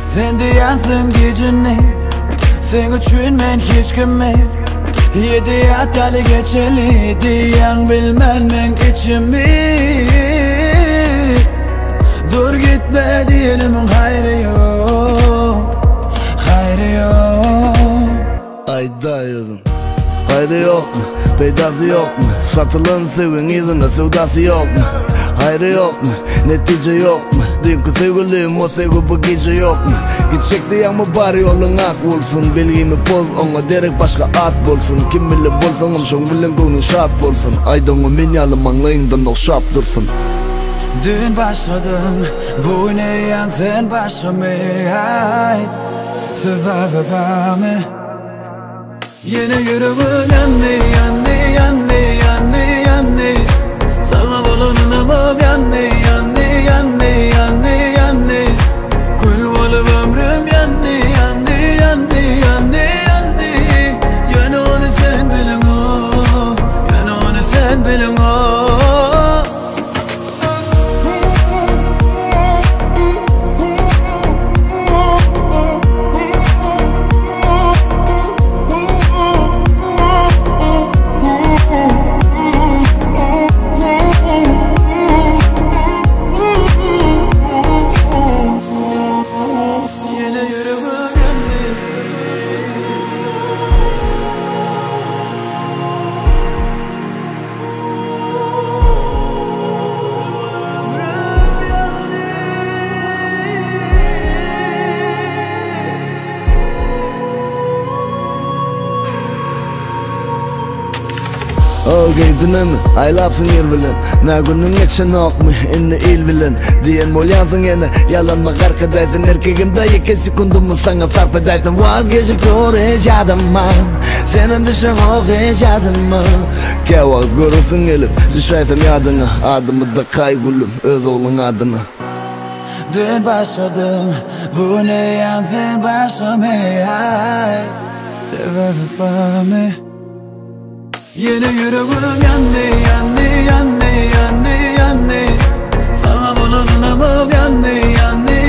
Sen diyansın gücünü, sen üçün men hiç kime. Yedi hatalı geçeli diyen bilmem men içimi. Dur gitme diyenimin hayrı yok, hayrı yok. Ayda yazın hayrı yok mu? Peydası yok mu? Satılan sevin izine sevdası yok mu? Hayrı yok mu? Netice yok mu? Dünkü sevgilim o sevgi bu gece yok mu? Gidecek diyen mi bari yolun ak olsun. Bilgimi boz ona derek başka at bolsun. Kim bilir bolsanım şon bilen gönlün şart bolsun. Aydanı minyalım anlayından okşap dursun. Dün başladım bu ne yan sen başlamı. Sever bami. Yine yüreğim yandı yandı yandı yandı yandı. Sana bulanamam yandı yandı yandı yandı yandı. Kul olup ömrüm yandı yandı yandı yandı yandı. Yani onu sen bilin o, yani onu sen bilin o. Geydinim aylapsın yer bilen. Ne günün geçen ok mu inni il bilen. Diyen mol yansın yine yalanma karkadaysın. Erkegimde 2 sekundumu sana sarf edaysın. Vazgeçip dur hiç adımma. Senin dışın ok hiç adımma. Keval görürsün elip düşaysam yadına. Adımı da kaygulum öz oğlun adına. Dün başladım bu ne yan sen başlamayı. Sever bami. Yine yüreğim yandı yandı yandı yandı yandı. Sana bulanamam yandı yandı